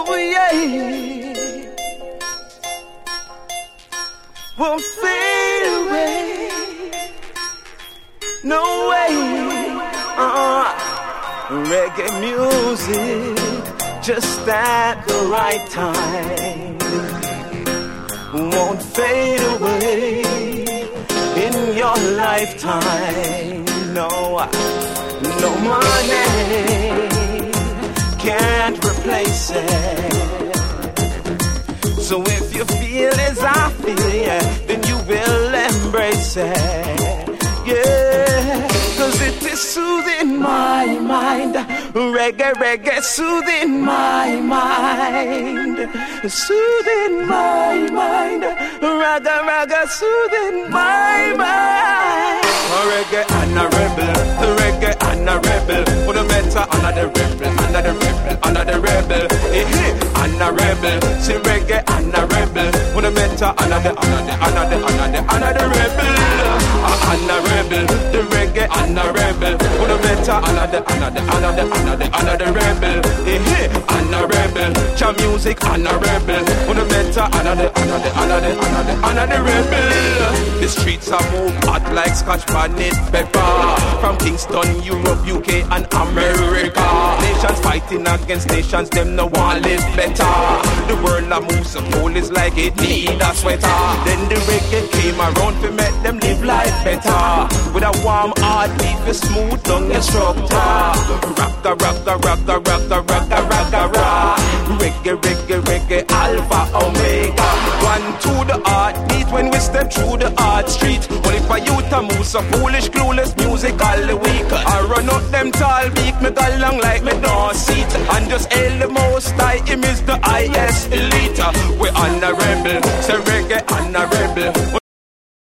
yeah. Won't fade away. No way. Reggae music just at the right time. Won't fade away in your lifetime. No, no money can't replace it. So if you feel as I feel, yeah, then you will embrace it. Yeah, cause it is soothing my mind. Reggae, reggae, soothing my mind. Soothing my mind. Raga, raga, soothing my mind. Reggae and a rebel, reggae and a rebel. For the better, another rebel, another rebel, another rebel. And a rebel, see reggae and a rebel. For the better, another rebel. And a rebel, the reggae and a rebel. For the better, another rebel. And a rebel, cha music and a rebel. For the better, another rebel. The streets are move hot like Scotch bonnet pepper. From Kingston, Europe, UK and America. Nations fighting against nations, them no one live better. The world a move so cold is like it need a sweater. Then the reggae came around to make them live life better. With a warm heart, beat the smooth down your structure. Rocka, rocka, rocka, rocka, rocka, rocka, rocka. Reggae, reggae, reggae, alpha, omega. One to the heart beat when we step through the art street. Only for youth to move so foolish, clueless music all the week. I run up them tall beak, me go long like me don't seat. And just hail the most high, him is the highest elite. We on a rebel, say reggae on a rebel.